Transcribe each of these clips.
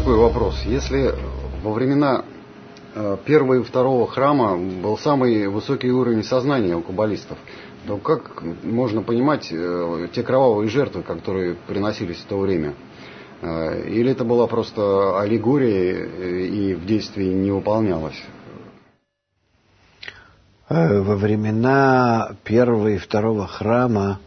такой вопрос. Если во времена первого и второго храма был самый высокий уровень сознания у каббалистов, то как можно понимать те кровавые жертвы, которые приносились в то время? Или это была просто аллегория и в действии не выполнялась? Во времена первого и второго храма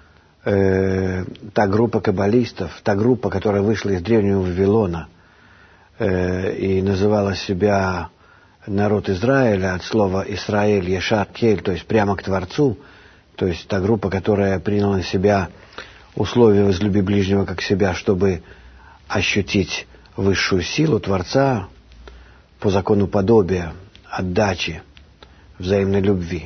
та группа каббалистов, та группа, которая вышла из древнего Вавилона и называла себя народ Израиля, от слова «Исраэль», «Ешар», «Кель», то есть прямо к Творцу, то есть та группа, которая приняла на себя условия «возлюби ближнего как себя», чтобы ощутить высшую силу Творца по закону подобия, отдачи, взаимной любви.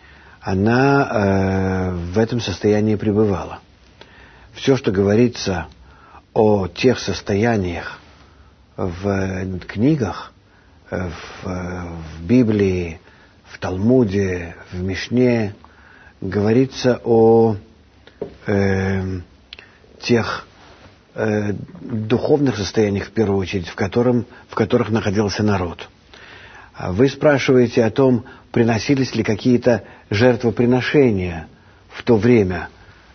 Она в этом состоянии пребывала. Все, что говорится о тех состояниях в книгах, в Библии, в Талмуде, в Мишне, говорится о тех духовных состояниях, в первую очередь, в которых находился народ. Вы спрашиваете о том, приносились ли какие-то жертвоприношения в то время.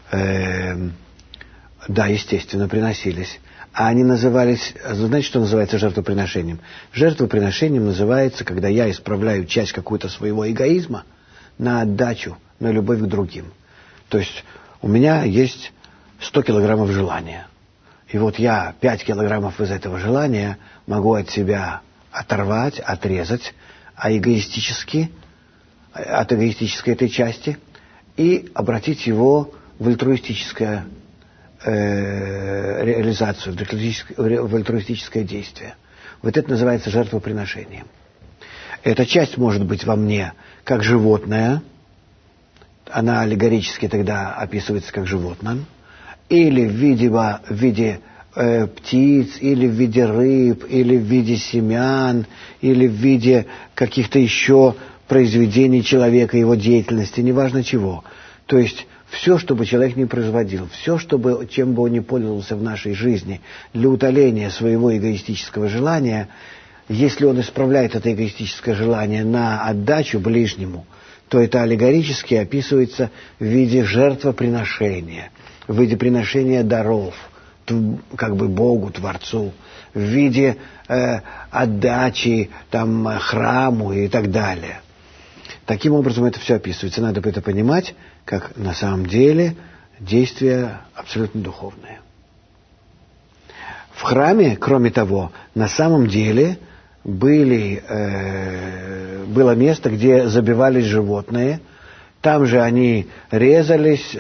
Да, естественно, приносились. А они назывались... Знаете, что называется жертвоприношением? Жертвоприношением называется, когда я исправляю часть какую-то своего эгоизма на отдачу, на любовь к другим. То есть у меня есть 100 килограммов желания. И вот я 5 килограммов из этого желания могу от себя оторвать, отрезать, от эгоистической этой части, и обратить его в альтруистическую реализацию, в альтруистическое действие. Вот это называется жертвоприношением. Эта часть может быть во мне как животное, она аллегорически тогда описывается как животное, или в виде птиц, или в виде рыб, или в виде семян, или в виде каких-то еще произведений человека, его деятельности, неважно чего. То есть все, что бы человек ни производил, все, чем бы он ни пользовался в нашей жизни для утоления своего эгоистического желания, если он исправляет это эгоистическое желание на отдачу ближнему, то это аллегорически описывается в виде жертвоприношения, в виде приношения даров, как бы Богу, Творцу, в виде отдачи храму и так далее. Таким образом это все описывается. Надо это понимать, как на самом деле действия абсолютно духовные. В храме, кроме того, на самом деле было место, где забивались животные. Там же они резались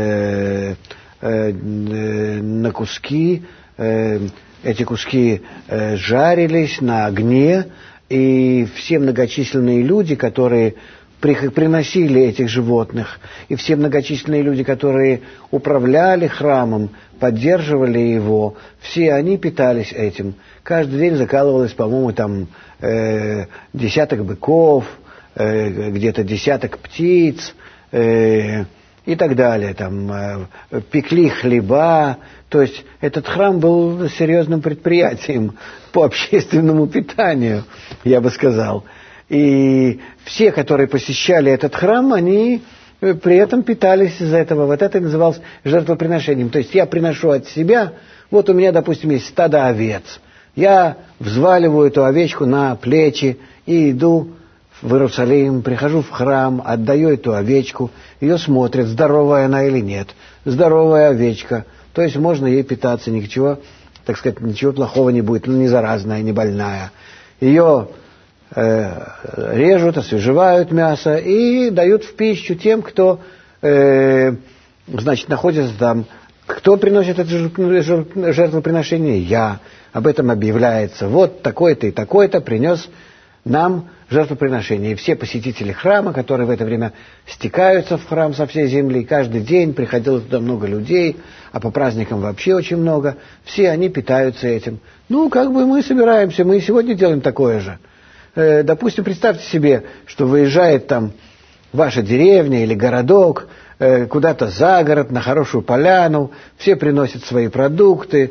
на куски, эти куски жарились на огне, и все многочисленные люди, которые приносили этих животных, и все многочисленные люди, которые управляли храмом, поддерживали его, все они питались этим. Каждый день закалывалось, по-моему, десяток быков, где-то десяток птиц, и так далее, пекли хлеба, то есть этот храм был серьезным предприятием по общественному питанию, я бы сказал. И все, которые посещали этот храм, они при этом питались из этого. Вот это и называлось жертвоприношением. То есть я приношу от себя, вот у меня, допустим, есть стадо овец, я взваливаю эту овечку на плечи и иду в Иерусалим, прихожу в храм, отдаю эту овечку, ее смотрят, здоровая она или нет. Здоровая овечка, то есть можно ей питаться, ничего плохого не будет, не заразная, не больная. Ее режут, освежевают мясо и дают в пищу тем, кто находится там. Кто приносит это жертвоприношение? Я. Об этом объявляется. Вот такой-то и такой-то принес нам жертвоприношение. И все посетители храма, которые в это время стекаются в храм со всей земли, каждый день приходило туда много людей, а по праздникам вообще очень много, все они питаются этим. Мы собираемся, мы и сегодня делаем такое же. Допустим, представьте себе, что выезжает ваша деревня или городок куда-то за город, на хорошую поляну, все приносят свои продукты,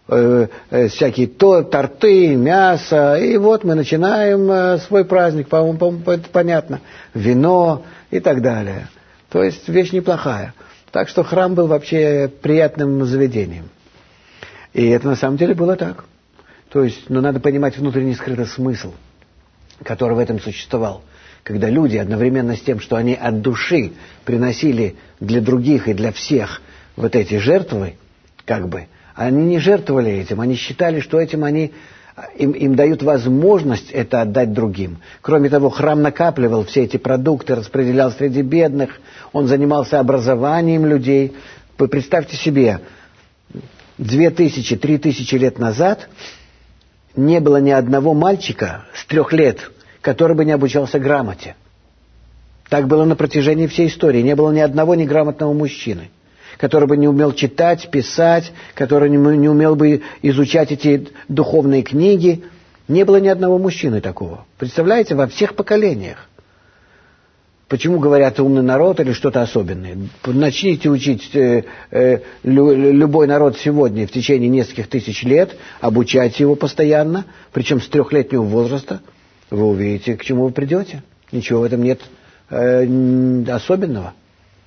всякие торты, мясо, и вот мы начинаем свой праздник, по-моему, это понятно, вино и так далее. То есть вещь неплохая. Так что храм был вообще приятным заведением. И это на самом деле было так. То есть, надо понимать внутренний скрытый смысл, который в этом существовал. Когда люди одновременно с тем, что они от души приносили для других и для всех вот эти жертвы, они не жертвовали этим, они считали, что этим им дают возможность это отдать другим. Кроме того, храм накапливал все эти продукты, распределял среди бедных, он занимался образованием людей. Вы представьте себе, 2000-3000 лет назад не было ни одного мальчика с 3 лет, который бы не обучался грамоте. Так было на протяжении всей истории. Не было ни одного неграмотного мужчины, который бы не умел читать, писать, который не умел бы изучать эти духовные книги. Не было ни одного мужчины такого. Представляете, во всех поколениях. Почему говорят умный народ или что-то особенное? Начните учить любой народ сегодня в течение нескольких тысяч лет, обучайте его постоянно, причем с 3-летнего возраста, вы увидите, к чему вы придете. Ничего в этом нет особенного.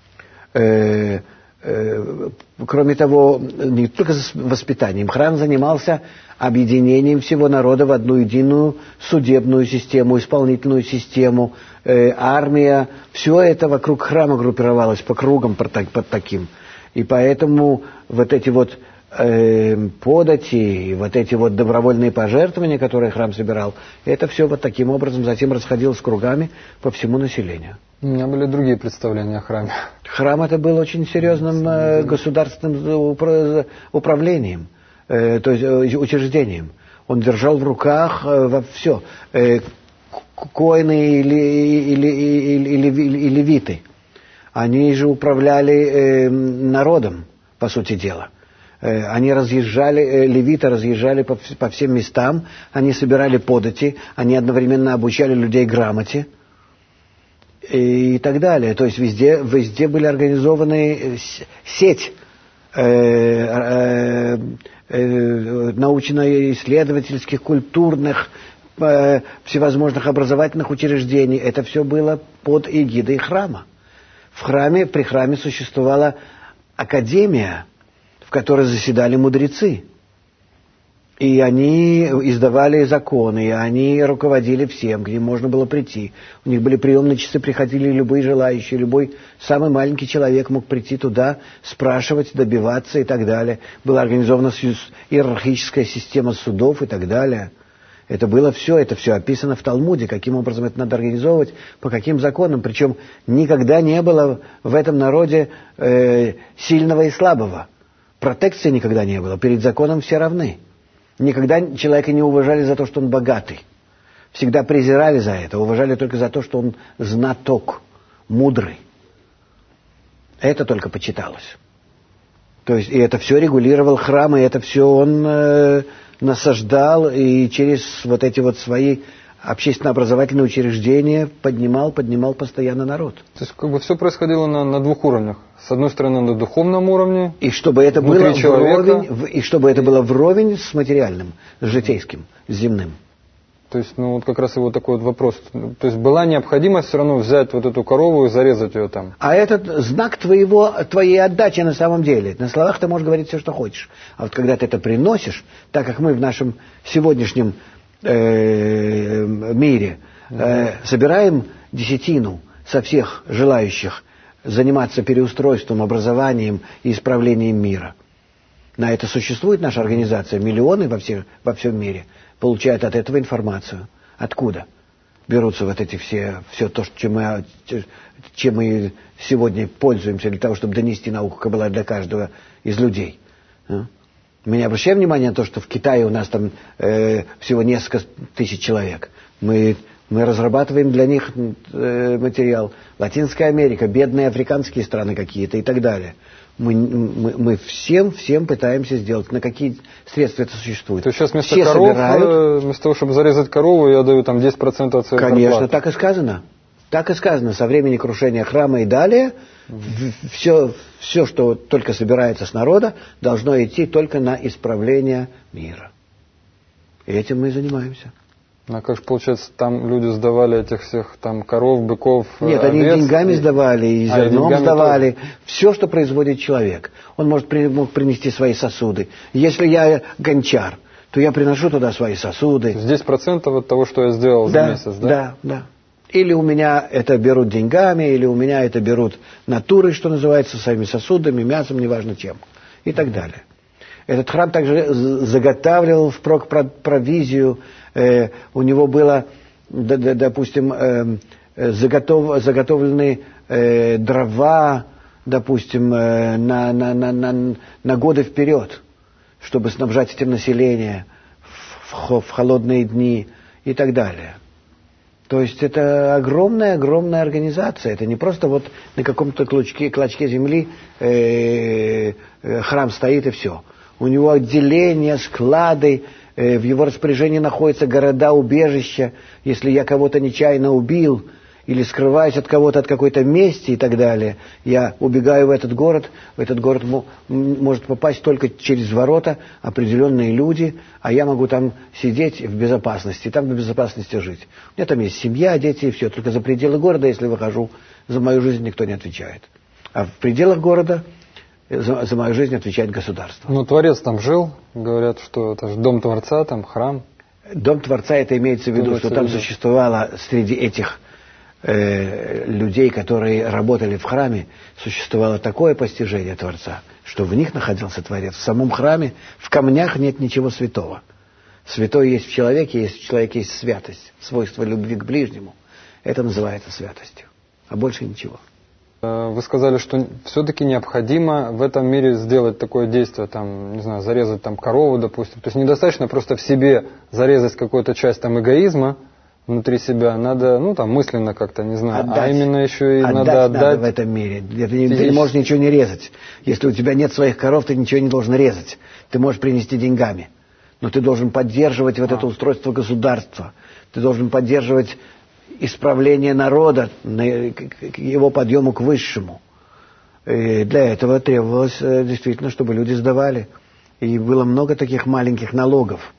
Кроме того, не только воспитанием, храм занимался объединением всего народа в одну единую судебную систему, исполнительную систему, армия. Все это вокруг храма группировалось по кругам под таким. И поэтому вот эти вот подати, и вот эти вот добровольные пожертвования, которые храм собирал, это все вот таким образом затем расходилось кругами по всему населению. У меня были другие представления о храме. Храм это был очень серьезным государственным управлением, то есть учреждением. Он держал в руках все. Коины или левиты. Они же управляли народом, по сути дела. Они разъезжали, левиты разъезжали по всем местам, они собирали подати, они одновременно обучали людей грамоте и так далее. То есть везде были организованы сеть научно-исследовательских, культурных, всевозможных образовательных учреждений. Это все было под эгидой храма. При храме существовала академия, в которой заседали мудрецы. И они издавали законы, и они руководили всем, к ним можно было прийти. У них были приемные часы, приходили любые желающие, любой самый маленький человек мог прийти туда, спрашивать, добиваться и так далее. Была организована иерархическая система судов и так далее. Это все описано в Талмуде, каким образом это надо организовывать, по каким законам. Причем никогда не было в этом народе сильного и слабого. Протекции никогда не было. Перед законом все равны. Никогда человека не уважали за то, что он богатый. Всегда презирали за это. Уважали только за то, что он знаток, мудрый. Это только почиталось. То есть, и это все регулировал храм, и это все он насаждал, и через вот эти вот свои общественно-образовательные учреждения поднимал постоянно народ. То есть все происходило на 2 уровнях. С одной стороны, на духовном уровне, и чтобы это было вровень с материальным, с житейским, с земным. То есть, как раз и вот такой вот вопрос. То есть была необходимость все равно взять вот эту корову и зарезать ее там. А этот знак твоей отдачи на самом деле. На словах ты можешь говорить все, что хочешь. А вот когда ты это приносишь, так как мы в нашем сегодняшнем мире собираем десятину со всех желающих заниматься переустройством, образованием и исправлением мира. На это существует наша организация. Миллионы во всем мире получают от этого информацию. Откуда берутся вот эти все то, чем мы сегодня пользуемся для того, чтобы донести науку Каббала для каждого из людей. Мы не обращаем внимания на то, что в Китае у нас там всего несколько тысяч человек. Мы разрабатываем для них материал. Латинская Америка, бедные африканские страны какие-то и так далее. Мы всем пытаемся сделать. На какие средства это существует? То есть сейчас вместо того, чтобы зарезать корову, я даю там 10% от своей зарплаты. Конечно, так и сказано. Так и сказано, со времени крушения храма и далее все, что только собирается с народа, должно идти только на исправление мира. И этим мы и занимаемся. А как же получается, там люди сдавали этих всех там коров, быков, Нет, овец, они деньгами сдавали, и зерном сдавали. Тоже. Все, что производит человек. Он мог принести свои сосуды. Если я гончар, то я приношу туда свои сосуды. Здесь процентов от того, что я сделал за месяц, да? Да. Или у меня это берут деньгами, или у меня это берут натурой, что называется, своими сосудами, мясом, неважно чем, и так далее. Этот храм также заготавливал впрок провизию, у него было, допустим, заготовлены дрова, допустим, на годы вперед, чтобы снабжать этим население в холодные дни и так далее. То есть это огромная организация. Это не просто вот на каком-то клочке земли храм стоит и все. У него отделения, склады, в его распоряжении находятся города, убежища. Если я кого-то нечаянно убил или скрываюсь от кого-то от какой-то мести и так далее, я убегаю в этот город может попасть только через ворота определенные люди, а я могу там сидеть в безопасности, там в безопасности жить. У меня там есть семья, дети и все, только за пределы города, если выхожу, за мою жизнь никто не отвечает. А в пределах города за мою жизнь отвечает государство. Ну, Творец там жил, говорят, что это же дом Творца, там храм. Дом Творца, это имеется в виду, что там существовало среди этих людей, которые работали в храме, существовало такое постижение Творца, что в них находился Творец. В самом храме, в камнях нет ничего святого. Святое есть в человеке есть святость, свойство любви к ближнему. Это называется святостью, а больше ничего. Вы сказали, что все-таки необходимо в этом мире сделать такое действие, там, не знаю, зарезать там корову, допустим. То есть недостаточно просто в себе зарезать какую-то часть там эгоизма внутри себя, надо, там мысленно как-то, не знаю, отдать. А именно еще и надо в этом мире. Ты не можешь ничего не резать. Если у тебя нет своих коров, ты ничего не должен резать. Ты можешь принести деньгами. Но ты должен поддерживать вот это устройство государства. Ты должен поддерживать исправление народа, его подъему к высшему. И для этого требовалось действительно, чтобы люди сдавали. И было много таких маленьких налогов.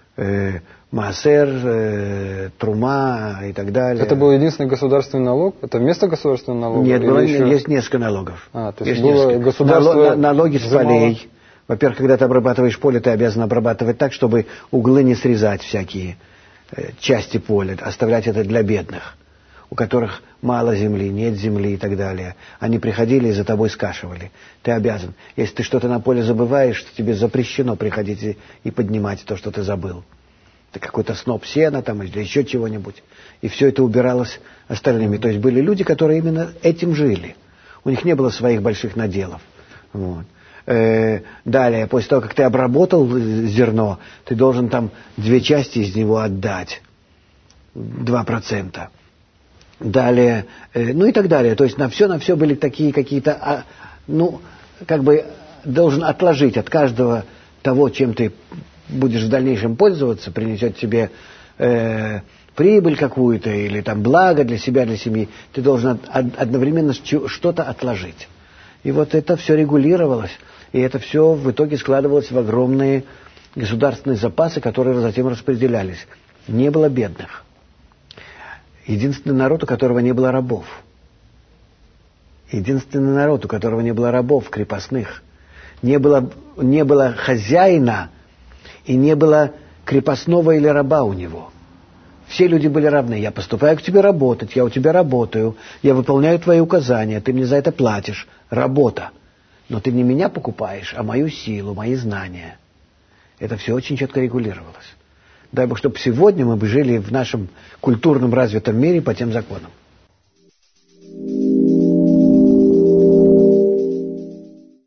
Маасер, Трума и так далее. Это был единственный государственный налог? Это вместо государственного налога? Нет, есть несколько налогов. То есть было государство... Налоги с полей. Во-первых, когда ты обрабатываешь поле, ты обязан обрабатывать так, чтобы углы не срезать всякие части поля, оставлять это для бедных, у которых мало земли, нет земли и так далее. Они приходили и за тобой скашивали. Ты обязан. Если ты что-то на поле забываешь, то тебе запрещено приходить и поднимать то, что ты забыл. Это какой-то сноп сена там или еще чего-нибудь. И все это убиралось остальными. То есть были люди, которые именно этим жили. У них не было своих больших наделов. Вот. Далее, после того, как ты обработал зерно, ты должен там 2 части из него отдать. 2%. Далее, и так далее. То есть на все были такие какие-то, должен отложить от каждого того, чем ты будешь в дальнейшем пользоваться, принесет тебе прибыль какую-то или там благо для себя, для семьи. Ты должен одновременно что-то отложить. И вот это все регулировалось. И это все в итоге складывалось в огромные государственные запасы, которые затем распределялись. Не было бедных. Единственный народ, у которого не было рабов. Единственный народ, у которого не было рабов, крепостных. Не было хозяина и не было крепостного или раба у него. Все люди были равны. Я поступаю к тебе работать, я у тебя работаю, я выполняю твои указания, ты мне за это платишь. Работа. Но ты не меня покупаешь, а мою силу, мои знания. Это все очень четко регулировалось. Дай Бог, чтобы сегодня мы бы жили в нашем культурном развитом мире по тем законам.